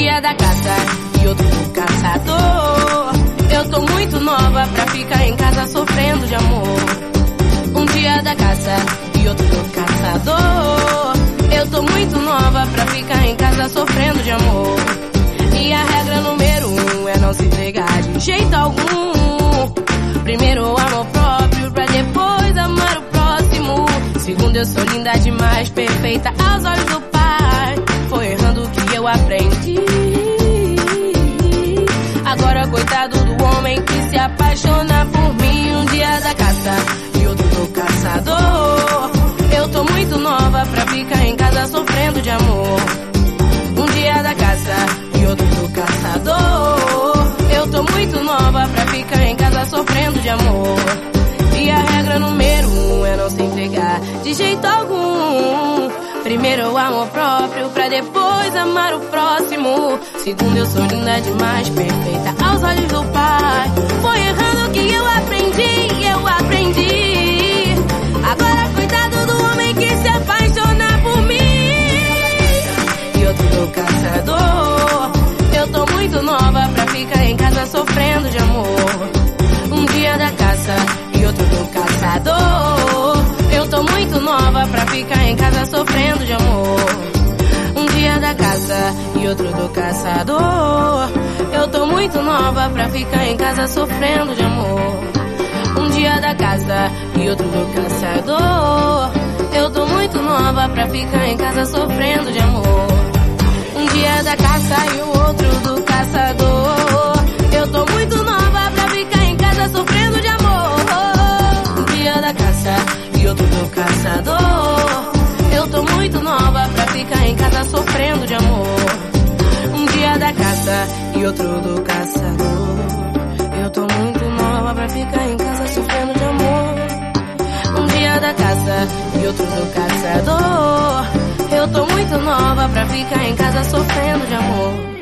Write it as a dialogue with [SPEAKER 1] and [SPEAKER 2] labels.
[SPEAKER 1] dia da caça e outro do caçador. Eu tô muito nova pra ficar em casa sofrendo de amor. Um dia da caça e outro do caçador. Eu tô muito nova pra ficar em casa sofrendo de amor. E a regra número 1 é não se entregar de jeito algum. Primeiro o amor próprio pra depois amar o próximo. Segundo, eu sou linda demais, perfeita aos olhos do pai. Foi errando que eu aprendi. Agora coitado do homem que se apaixona por mim. Um dia da caça e outro do caçador. Eu tô muito nova pra ficar em casa sofrendo de amor. Um dia da caça e outro do caçador. Eu tô muito nova pra ficar em casa sofrendo de amor. E a regra número 1 é não se entregar de jeito algum. Primeiro o amor próprio pra depois amar o próximo. Segundo, eu sou linda demais, perfeita aos olhos do pai. Foi errando que eu aprendi, eu aprendi. Agora coitado do homem que se apaixona por mim. E outro do caçador. Eu tô muito nova pra ficar em casa sofrendo de amor. Um dia da caça e outro do caçador. Eu tô muito nova pra ficar em casa sofrendo de amor. Um dia da caça e outro do caçador. Eu tô muito nova pra ficar em casa sofrendo de amor. Um dia da caça e outro do caçador. Eu tô muito nova pra ficar em casa sofrendo de amor. Um dia da caça e o outro do caçador. Eu tô muito nova pra ficar em casa sofrendo de amor. Um dia da caça e outro do caçador. Eu tô muito nova pra ficar em casa sofrendo de amor. Um dia da caça e outro do caçador. Eu tô muito nova pra ficar em casa sofrendo de amor. Um dia da caça e outro do caçador. Eu tô muito nova pra ficar em casa sofrendo de amor.